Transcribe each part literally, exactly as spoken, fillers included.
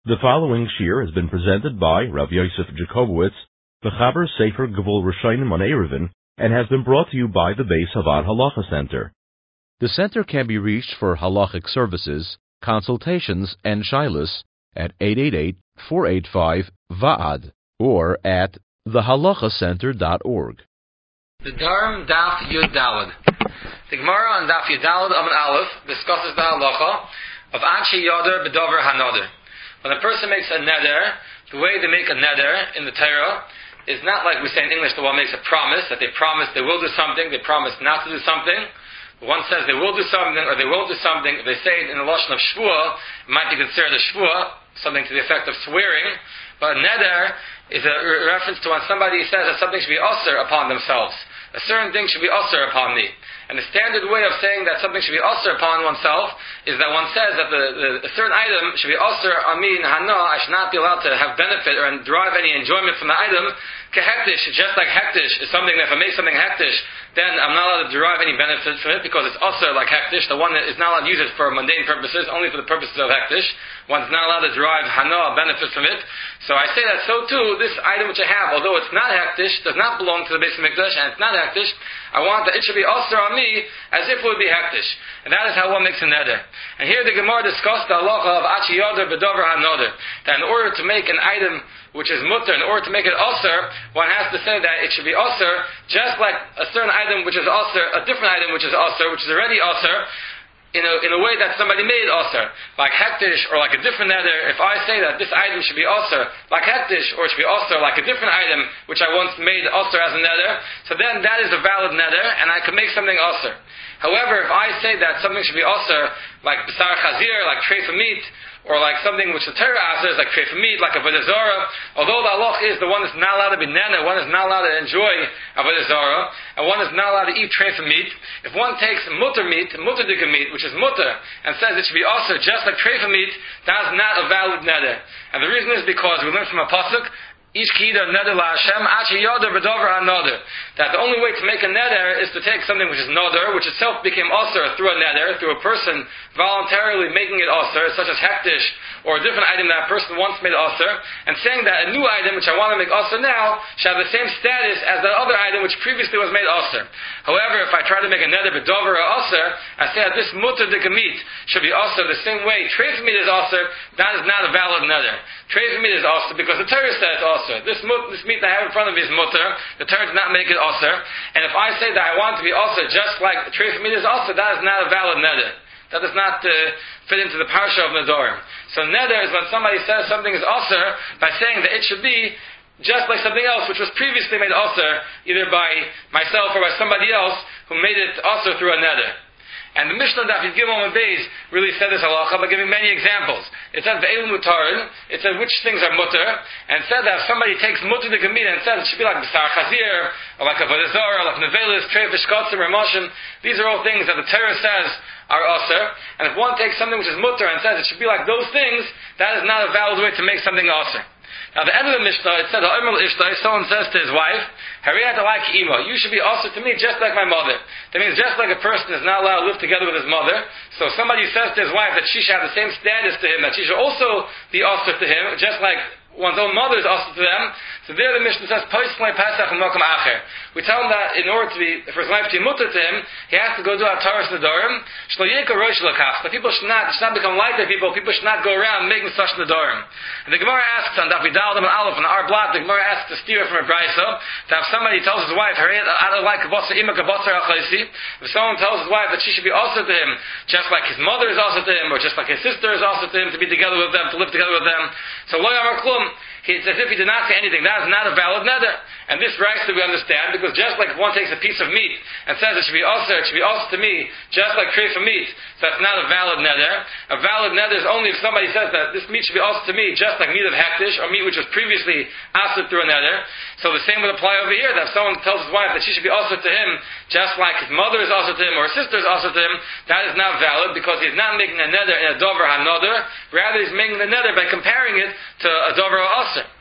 The following shir has been presented by Rav Yosef Jacobowitz, the Chaber Sefer Gevul Rishonim on Eruvin, and has been brought to you by the Beis Havad Halacha Center. The center can be reached for halachic services, consultations, and shilas at eight eight eight, four eight five, V A A D or at the halacha center dot org. The Durham Daf Yud Daled. The Gemara on Daf Yud Daled Amud Aleph discusses the halacha of Anshe Yoder B'Dover Hanoder. When a person makes a neder, the way they make a neder in the Torah is not like we say in English, the one makes a promise, that they promise they will do something, they promise not to do something. One says they will do something or they won't do something. If they say it in the lashon of shvuah, it might be considered a shvuah, something to the effect of swearing. But a neder is a re- reference to when somebody says that something should be usher upon themselves. A certain thing should be usher upon me. And the standard way of saying that something should be usher upon oneself is that one says that the, the, a certain item should be usher on me in hana. I should not be allowed to have benefit or derive any enjoyment from the item. Kehektish, just like hektish is something that if I make something hektish, then I'm not allowed to derive any benefit from it because it's usher like hektish. The one that is not allowed to use it for mundane purposes, only for the purposes of hektish. One's not allowed to derive hana, benefit from it. So I say that so too, this item which I have, although it's not hektish, does not belong to the Beis Hamikdash, and it's not hektish, I want that it should be usher on me as if it would be hektish. And that is how one makes a neder. And here the Gemara discussed the halacha of Achi Yoder B'Dover HaNoder, that in order to make an item which is mutter, in order to make it usher, one has to say that it should be usher, just like a certain item which is usher, a different item which is usher, which is already usher, in a, in a way that somebody made usher, like hektish or like a different neder. If I say that this item should be usher like hektish, or it should be usher like a different item which I once made usher as a neder, so then that is a valid neder, and I can make something usher. However, if I say that something should be usher like b'sar chazir, like treifa meat, or like something which the Torah asks, like treifa meat, like avodah zarah, although the halach is the one that's not allowed to be nana, one is not allowed to enjoy avodah zarah, and one is not allowed to eat treifa meat. If one takes mutter meat, mutter dika meat, which is mutter, and says it should be also just like treifa meat, that is not a valid neder. And the reason is because we learn from a pasuk, each kida neder la Hashem, achi yoder v'dover ha-noder. That the only way to make a neder is to take something which is noder, which itself became usher through a neder, through a person voluntarily making it usher, such as hektish, or a different item that a person once made usher, and saying that a new item which I want to make usher now should have the same status as the other item which previously was made usher. However, if I try to make a neder v'dover ha-usher, I say that this mutter dika meat should be usher the same way treifa meat is usher, that is not a valid neder. Treifa meat is usher because the Torah says usher. This, mut, this meat that I have in front of me is mutter. The Torah did not make it usher. And if I say that I want to be usher just like the treifa meat is usher, that is not a valid neder. That does not uh, fit into the parsha of Nedorim. So neder is when somebody says something is usher by saying that it should be just like something else which was previously made usher either by myself or by somebody else who made it usher through a neder. And the Mishnah Daf Yud Gimel Beis really said this halacha by giving many examples. It said ve'elu mutarin. It said which things are mutter, and it said that if somebody takes mutter the gemina and says it should be like b'sar chazir, or like avodah zarah, like nevelis, treif, shkotzim, ramashim. These are all things that the Torah says are usher. And if one takes something which is mutter and says it should be like those things, that is not a valid way to make something usher. Now, at the end of the Mishnah, it said, someone says to his wife, you should be usher to me just like my mother. That means just like a person is not allowed to live together with his mother, so somebody says to his wife that she should have the same status to him, that she should also be usher to him, just like one's own mother is usher to them. So there the Mishnah says, we tell him that in order to be, for his wife to be mutter to him, he has to go do a Taras Nedarim. The people should not, should not become like their people. People should not go around making such Nedarim. And the Gemara asks on Daf Yudalad and Aleph on our block, the Gemara asks to steer from a brayso, to have somebody tells his wife, I don't like if someone tells his wife that she should be also to him, just like his mother is also to him, or just like his sister is also to him, to be together with them, to live together with them. So lo yamar klum. It's as if he did not say anything. That is not a valid neder. And this rights that we understand, because just like if one takes a piece of meat and says it should be also, it should be also to me, just like treifa meat, so that's not a valid neder. A valid neder is only if somebody says that this meat should be also to me, just like meat of hektish, or meat which was previously asked through a neder. So the same would apply over here, that if someone tells his wife that she should be also to him, just like his mother is also to him, or his sister is also to him, that is not valid, because he's not making a neder in a dover ha-noder, rather he's making the neder by comparing it to a dover ha-aser.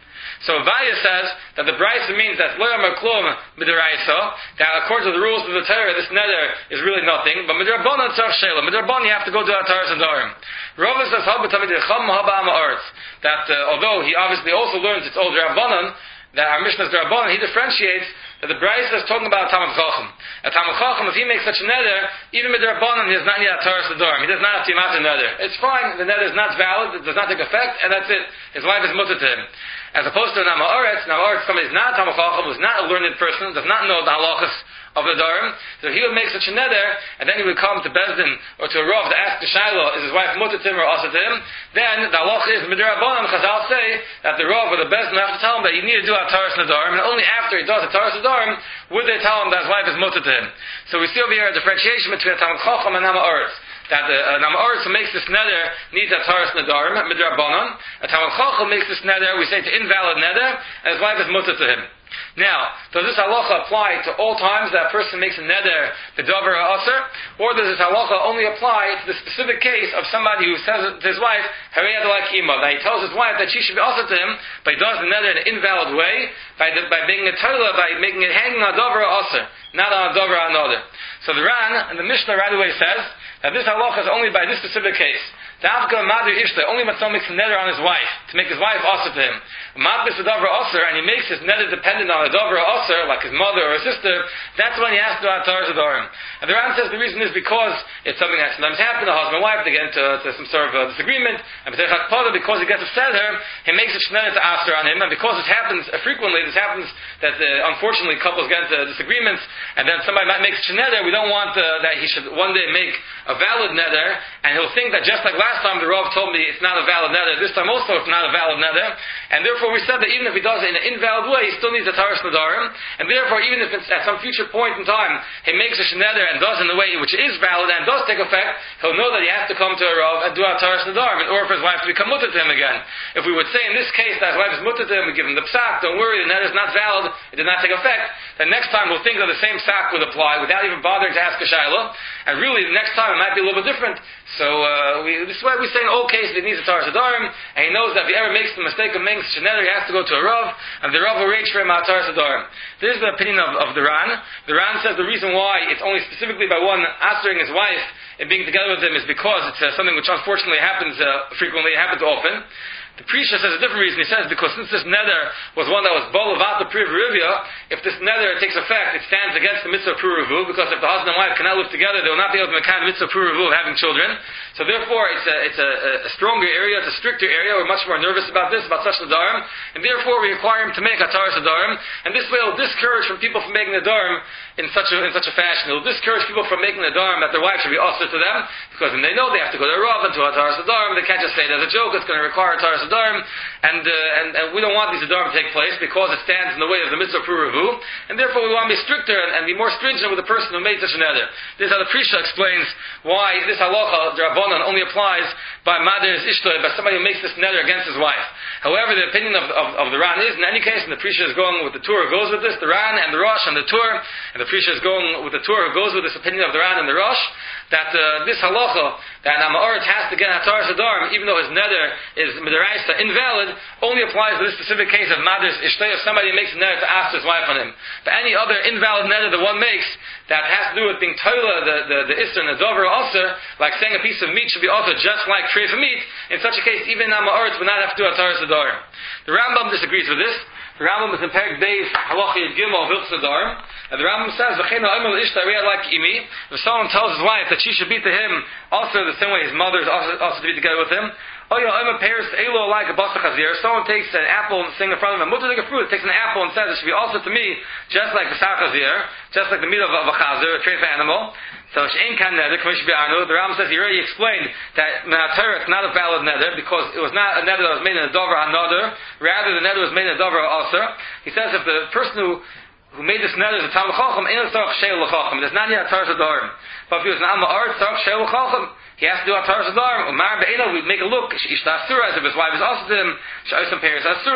So Avaya says that the Brisa means that Lo Yamar Klum Midaraisa, that according to the rules of the Torah, this neder is really nothing, but Midrabanan Tzarch Shela. Midrabanan, you have to go to Ataras Adarim. Rava says, Haba Tamid Cham Haba Ama Arts, that uh, although he obviously also learns it's old Rabbanan, that our Mishnah is Rabbanan, he differentiates that the Brisa is talking about Talmud Chacham. A Talmud Chacham, if he makes such a neder, even with the Rabbanan, he does not need Ataras Adarim. He does not have to Yimata neder. It's fine, the neder is not valid, it does not take effect, and that's it. His wife is mutter to him. As opposed to an Amaretz, an Amaretz, somebody who is not a Talmud Chacham, who is not a learned person, does not know the halachas of the Dharam, so he would make such a neder, and then he would come to Bezdin, or to a Rav, to ask the Shiloh, is his wife mutter to him or asa to him? Then, the halacha is, Midrabanan, Chazal say, that the Rav or the Bezdin have to tell him that you need to do Ataras Nadarim, and only after he does Ataras Nadarim, would they tell him that his wife is mutter to him. So we see over here a differentiation between a Talmud Chacham and Nama Eretz. That an Nama Eretz who makes this neder needs Ataras Nadarim, Midrabanan. A Talmud Chacham makes this neder, we say it's invalid neder, and his wife is mutter to him. Now, does this halacha apply to all times that a person makes a neder, the davar aser, or does this halacha only apply to the specific case of somebody who says to his wife, Harei Adalai Kima, that he tells his wife that she should be aser to him, but he does the neder in an invalid way, by, the, by making it tola, by making it hanging on a davar aser, not on a davar another. So the Ran, and the Mishnah right away says, that this halacha is only by this specific case. Davka Madu Ishta, only when someone makes a neder on his wife, to make his wife aser to him. Matbis the davar aser, and he makes his neder dependent on a davar aser, like his mother or his sister, that's when he has to do Ataras Adarim. And the Ran says the reason is because it's something that sometimes happens, a husband and wife, they get into to some sort of a disagreement, and because he gets upset at her, he makes a neder to aser on him, and because it happens uh, frequently, this happens that uh, unfortunately couples get into disagreements, and then somebody might make such a neder, we don't want uh, that he should one day make a valid neder, and he'll think that just like last time the Rav told me it's not a valid neder, this time also it's not a valid neder, and therefore we said that even if he does it in an invalid way, he still needs a Taras Nadarim, and therefore even if it's at some future point in time he makes a neder and does in a way which is valid and does take effect, he'll know that he has to come to a Rav and do a Taras Nadarim in order for his wife to become mutter to him again. If we would say in this case that his wife is mutter to him, we give him the psak, don't worry, the neder is not valid, it did not take effect, then next time we'll think that the same psak would apply without even bothering to ask a shayla, and really the next time it might be a little bit different. So uh, we, this is why we say in all cases he needs a Taras Adarim, and he knows that if he ever makes the mistake of making such a neder, he has to go to a Rav, and the Rav will arrange for him a Taras Adarim. This is the opinion of, of the Ran. The Ran says the reason why it's only specifically by one answering his wife and being together with him is because it's uh, something which unfortunately happens uh, frequently, it happens often. The Prisha says a different reason. He says because since this neder was one that was bolavat the priv rivya, if this neder takes effect, it stands against the mitzvah pruruvu, because if the husband and wife cannot live together, they will not be able to make kind of mitzvah pruruvu of having children. So therefore, it's a it's a, a stronger area, it's a stricter area. We're much more nervous about this, about such nadarim, and therefore we require him to make a taras nadarim, and this way it will discourage from people from making nadarim in such a in such a fashion. It will discourage people from making nadarim that their wife should be usher to them, because when they know they have to go to a rav and to a taras nadarim, they can't just say it as a joke. It's going to require a taras nadarim, and, uh, and and we don't want these nadarim to take place because it stands in the way of the mitzvah pruruvu, and therefore we want to be stricter and, and be more stringent with the person who made such a neder. This is how the Prisha explains why this halacha drabanan only applies by mader's ishtoi, by somebody who makes this neder against his wife. However, the opinion of, of, of the Ran is, in any case, and the Prisha is going with the Tur who goes with this, the Ran and the Rosh and the Tur, and the Prisha is going with the Tur who goes with this opinion of the Ran and the Rosh, that uh, this halacha, that an Amaret has to get a Taras Adarim, even though his neder is midaraisa invalid, only applies to this specific case of mader's ishtoi, if somebody makes a neder to ask his wife on him. But any other invalid neder that one makes, that has to do with being toila, the, the, the isser and the dover aser, like saying a piece of meat should be also just like tray for meat, in such a case, even an Amaret would not have to do a Taras Adarim. The Rambam disagrees with this. The Rambam is in Perek Beis Halacha Yud Gimel of Hilchos Nadarim, and the Rambam says, "V'chein ha'omer l'ishta re'ah like imi." If someone tells his wife that she should be to him also the same way his mother is also, also to be together with him, oh, your omer pairs elo like a basach hazir. Someone takes an apple and sitting in front of him, mutter take a fruit, takes an apple and says it should be also to me, just like the basach hazir, just like the meat of a chazer, a treif animal. So she'ain kan neder, commission b'arnu. The Rambam says he already explained that menater it's not a valid neder because it was not a neder that was made in a dover hanader. Rather, the neder was made in a dover aser. He says if the person who who made this neder is a Talmud Chacham, ain't a tzarich sheil l'chacham. It does not need a Taras Adarim. But if he was an Alma Art, tzarich sheil l'chacham, he has to do a Taras Adarim. Umar be'ena, we make a look. Ishta asura, as if his wife is also to him. Sha'osam peiros asurim.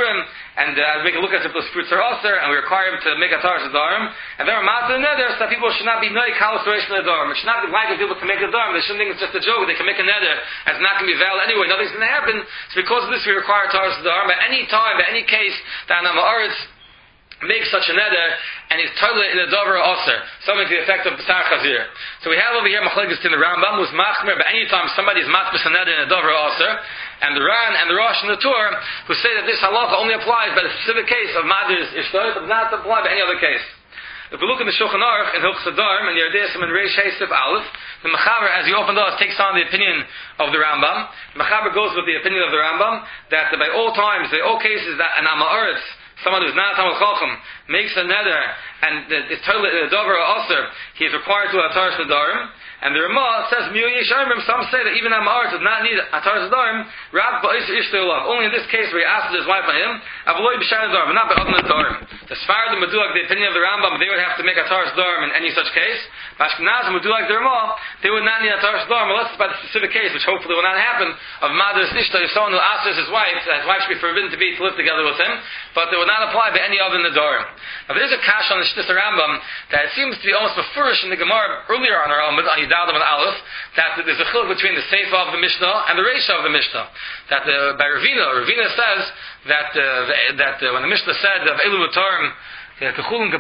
and uh, make a look at if those fruits are usher, and we require him to make a Taras Adarim, and then we're matzah the neder, so that people should not be noik halas reishon Adarim. It should not be like people can make a Adarim. They shouldn't think it's just a joke. They can make a neder, and it's not going to be valid anyway. Nothing's going to happen. So because of this, we require Taras Adarim. At any time, at any case, that an Amaretz makes such a neder, and he's totally in a dover osir, something to the effect of B'sar Chazir. So we have over here Machlekes in the Rambam, who's machmer, but any time somebody is matbis a neder in a dover osir, and the Ran and the Rosh and the Tur, who say that this halacha only applies by the specific case of Madris Ishtar, but does not apply by any other case. If we look in the Shulchan Aruch in Hilchos Adarim and Yerdei Sim and Reish Hesef Aleph, the Mechaber, as he often does, takes on the opinion of the Rambam. The Mechaber goes with the opinion of the Rambam that by all times, by all cases, that an Ama'aretz, someone who's not a Talmud Chacham, makes a neder and it's totally a dover or osir, he is required to have Taras Adarim. And the Ramah says, some say that even Amar does not need a Taras Adarim, Rab Ba'is Ishtayulav. Only in this case where he asked his wife on him, Avaloi B'Shan Adarim, but not by other Adarim. The Sfarad and Medulag, the opinion of the Rambam, they would have to make a Taras Adarim in any such case. Ashkenaz and Medulag, the Ramah, they would not need a Taras Adarim unless it's by the specific case, which hopefully will not happen, of Madras Ishtay, someone who asks his wife, his wife should be forbidden to be to live together with him, but it would not apply by any other Nadarim. Now there is a kash on the Shtis Rambam that it seems to be almost befurish in the Gemara earlier on our Amud, on Yidaldim and Aleph, that there's a chiluk between the Seifa of the Mishnah and the Reisha of the Mishnah. That uh, by Ravina, Ravina says that uh, the, that uh, when the Mishnah said of Elu V'Tarm, and uh,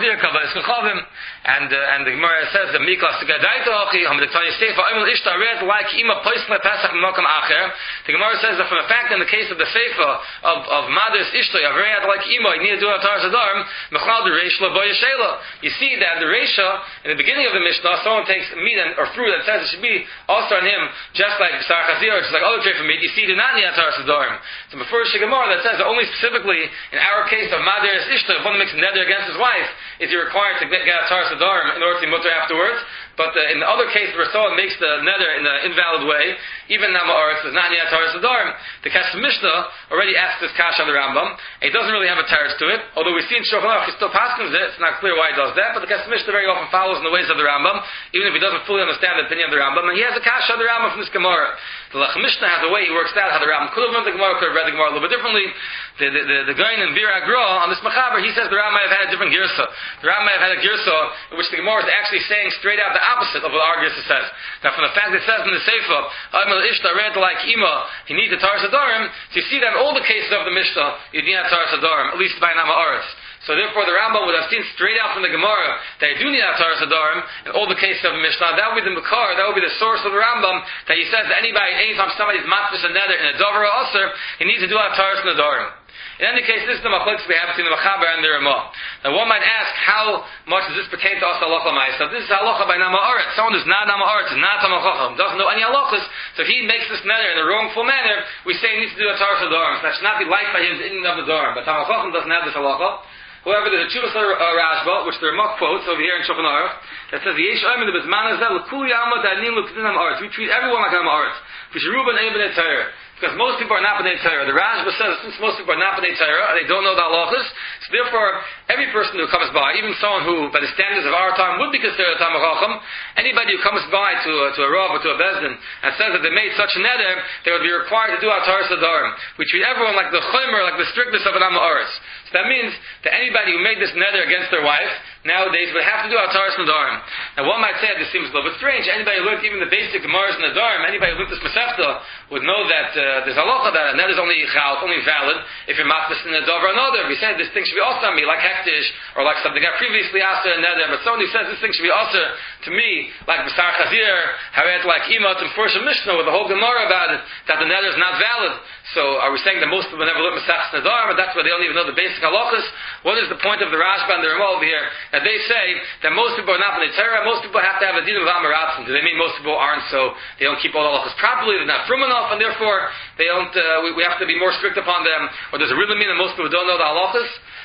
and the Gemara says that Miklas Gadaita Achi Ham the Tanya Seifa Imel Ishta Red like Ima Paisla Pesach Makam Acher. The Gemara says that from the fact in the case of the Seifa of of Madras Ishta of Red like Ima, you need to do a Taras Adarim Mechal the Reisha Boya Shela. You see that the Reisha in the beginning of the Mishnah, someone takes meat and, or fruit that says it should be also on him, just like B'Sar Chazir, just like other trade for meat. You see, do not need a Taras Adarim. So before Gemara that says that only specifically in our case of Madras Ishta, if one makes against his wife, is he required to get, get a Taras Adarim in order to be mutter afterwards? But uh, in the other case where someone makes the neder in an invalid way, even Nama'aretz does not need a Taras Adarim. The Kesef Mishnah already asked this kash on the Rambam. It doesn't really have a Taras to it, although we see in Shulchan Aruch he still paskins it. It's not clear why he does that, but the Kesef Mishnah very often follows in the ways of the Rambam, even if he doesn't fully understand the opinion of the Rambam. And he has a kash on the Rambam from this Gemara. The Lech Mishnah has a way he works out how the Rambam could have read the Gemara, could have read the Gemara a little bit differently. The the the, the guy in Bir Agra on this Mechaber, he says the Rambam might have had a different girsa. The Rambam might have had a girsa in which the Gemara is actually saying straight out the opposite of what our girsa says. Now, from the fact that it says in the Seifa, Amel Ishta read like Ima, he needs a Taras Adarim. So you see that in all the cases of the Mishnah, you need a Taras Adarim, at least by Nama'aretz. So therefore, the Rambam would have seen straight out from the Gemara that you do need a Taras Adarim in all the cases of the Mishnah. That would be the Makar, that would be the source of the Rambam, that he says that anybody, anytime somebody's matfis and neder in a Dover or Aser, he needs to do a Taras Adarim. In any case, this is the machlokes we have between the Mechaber and the Ramah. Now, one might ask, how much does this pertain to us halacha ma'isa? This is halacha by Nama'aretz. Someone who's not Nama'aretz, is not Talmud Chacham, doesn't know any halachas. So if he makes this neder in a wrongful manner, we say he needs to do a Taras Adarim. So that should not be liked by him in of the Darim. But Talmud Chacham doesn't have this halacha. However, there's a Chuvas uh, Rashba, which the Ramah quotes over here in Shulchan Aruch, that says, "Yesh Omer the Bezman Azel L'Kuli Alma Danim L'Kudin Ha'Aretz." We treat everyone like Ha'Aretz. V'Sheruban Ein B'nei Torah. Because most people are not B'nai Torah. The Rashba says since most people are not B'nai Torah, they don't know the halachas, so therefore, every person who comes by, even someone who, by the standards of our time, would be considered a Talmud Chacham, anybody who comes by to, uh, to a Rav or to a Bezdin and says that they made such a neder, they would be required to do our Taras Adarim. We treat everyone like the Chomer, like the strictness of an Ama'aretz. So that means that anybody who made this neder against their wife, nowadays would have to do our Taras Adarim. Now one might say this seems a little bit strange. Anybody who learned even the basic Gemaras in the Adarim, anybody who learned this Masechta, would know that uh, there's halacha that a neder is only chal, it's only valid if you're matfis in a dover or another. We said this thing should be also on me, like hektish, or like something I previously asked a neder, but somebody says this thing should be also to me, like B'Sar Chazir, haret like Ima, to enforce a Mishnah with the whole Gemara about it, that the neder is not valid. So are we saying that most people never learn Masechtas Nedarim, but that's why they don't even know the basic halachas? What is the point of the Rashba and the Ramah over here? That they say that most people are not B'nai Torah, most people have to have a din of Amaratzim. Do they mean most people aren't, so they don't keep all the halachas properly, they're not frum enough, and therefore they don't, uh, we, we have to be more strict upon them? Or does it really mean that most people don't know the halachas?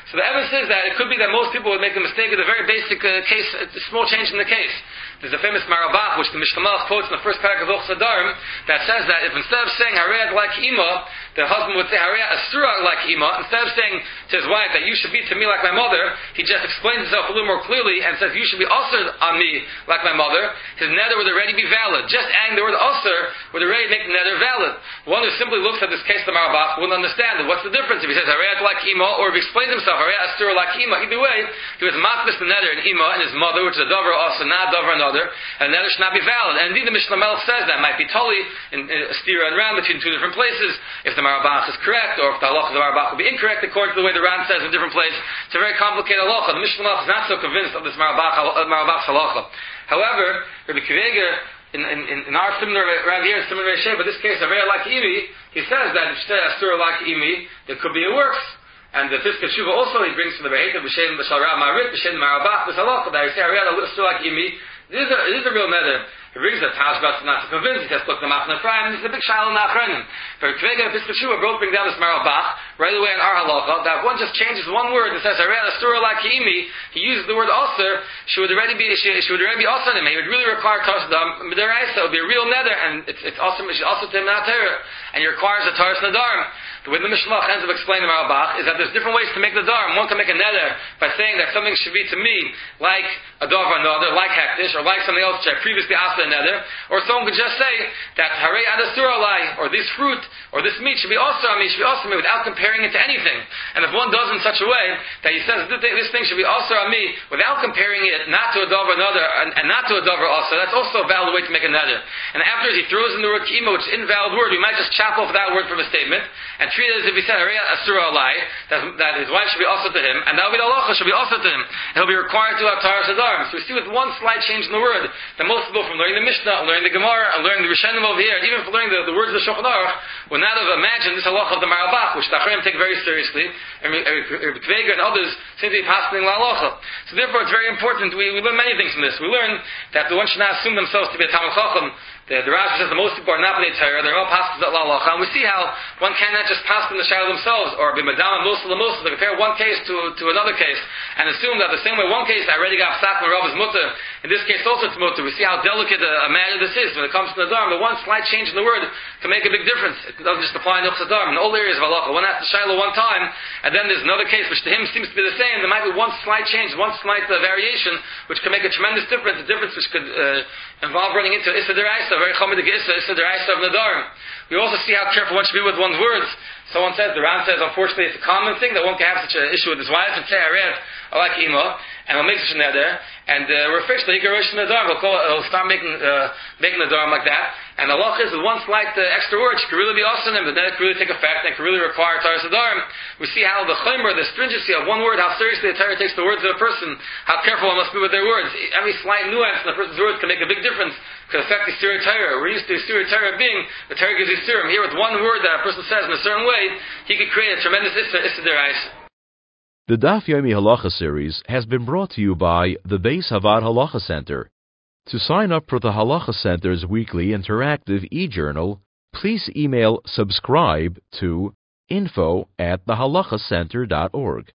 So the evidence is that it could be that most people would make a mistake with a very basic uh, case, a small change in the case. There's a famous Marabach, which the Mishnah Melech quotes in the first paragraph of Ochsa Darim, that says that if instead of saying Harei like Ima, the husband would say Harei Asura like Ima, instead of saying to his wife that you should be to me like my mother, he just explains himself a little more clearly and says you should be also on me like my mother. His neder would already be valid. Just adding the word Asur would already make the neder valid. One who simply looks at this case, the Marabach, wouldn't understand it. What's the difference if he says Harei like Ima, or if he explains himself Harei Asura like Ima? Either way, he was matlis the neder in Ima and his mother, which is a dover also, not dover another, and the neder should not be valid. And indeed, the Mishnah Melech says that might be totally in, in a stira and ram between two different places. If the Marabach is correct, or if the halacha of the Marabach will be incorrect according to the way the Ram says in a different place. It's a very complicated halacha. The Mishnah Melech is not so convinced of this Marabach, uh, Marabach's halacha. However, Rabbi Kiveger, in, in, in our similar Rav here, similar Rav but this case, Harei like Imi, he says that if you say Asur like Imi, there could be a worse. And the Fiskei Teshuva also he brings from the Beheta B'Shem B'Shal Rav Marit B'Shem Marabach this halacha that he say Harei Asur like Imi. This is a, this is a real neder. He brings a Tashbas not to convince. He says, look, the Machna Ephraim, this is a big shiloh in Achronim. For Kvega and Fiskei Teshuva both bring down this Marabach right away in our halacha, that if one just changes one word and says, Harei Asur like Imi, he uses the word Asur, she would already be, she, she would already be Asur on him. He would really require Tashdam, Midaraisa, it would be a real neder, and it's, it's also, she's also to him not Torah, and he requires a Taras Nadarim. The way the Mishnah ends up explaining the Marabach is that there's different ways to make the Dharm. One can make a neder by saying that something should be to me like a dove or another, like hektish, or like something else which I previously asked a neder. Or someone could just say that Harei Adasur alai, or this fruit, or this meat should be also on me, should be also on me, without comparing it to anything. And if one does in such a way that he says this thing should be also on me, without comparing it not to a dove or another, and, and not to a dove or also, that's also a valid way to make a neder. And after he throws in the word kima, which is an invalid word, we might just chop off that word from a statement and treat it as if he said Harei Asur alai, that, that his wife should be also to him, and that will be the halacha should be also to him, and he'll be required to have Taras Hadarm. So we see with one slight change in the word that most people from learning the Mishnah, learning the Gemara, and learning the Rishonim over here, and even from learning the, the words of the Shulchan Aruch, would not have imagined this halacha of the Marabach, which the Achronim take very seriously, and Rabbi Kvega and others seem to be passing la halacha. So therefore, it's very important. We, we learn many things from this. We learn that the one should not assume themselves to be a Talmid Chacham. The, the Rashi says the most people are not b'nei Torah, they're all passes at la halacha, and we see how one cannot just pass in the shadow themselves, or be madam and mosul to compare one case to, to another case, and assume that the same way one case I already got psak and Rav is mutter, in this case also it's mutter. We see how delicate a, a matter this is when it comes to the Dharm. The one slight change in the word can make a big difference. It doesn't just apply in Uchsa Dharm. In all areas of halacha, one has to shiloh one time, and then there's another case which to him seems to be the same. There might be one slight change, one slight uh, variation, which can make a tremendous difference, a difference which could uh, involve running into Issa Deraisa, very chomidik Issa, Issa Deraisa of Nadarim. We also see how careful one should be with one's words. Someone says, the Ram says, unfortunately, it's a common thing that one can have such an issue with his wife and say, I read, I like Ima, and he'll make such a neder, and uh, we're fixed, he can rush in the Dharm, he'll, call, he'll start making, uh, making the Dharm like that, and the halach is with one slight uh, extra word, she could really be awesome, but then it could really take effect, and it could really require Taras Dharm. We see how the chaymer, the stringency of one word, how seriously the Torah takes the words of a person, how careful one must be with their words. Every slight nuance in a person's words can make a big difference, could affect the Surah Torah. We're used to the Surah Torah being, the Torah gives you Surah. Here with one word that a person says in a certain way, he could create a tremendous Issa, Issa Deraisa. The Daf Yomi Halacha series has been brought to you by the Beis Havad Halacha Center. To sign up for the Halacha Center's weekly interactive e-journal, please email subscribe to info at the halacha center dot org.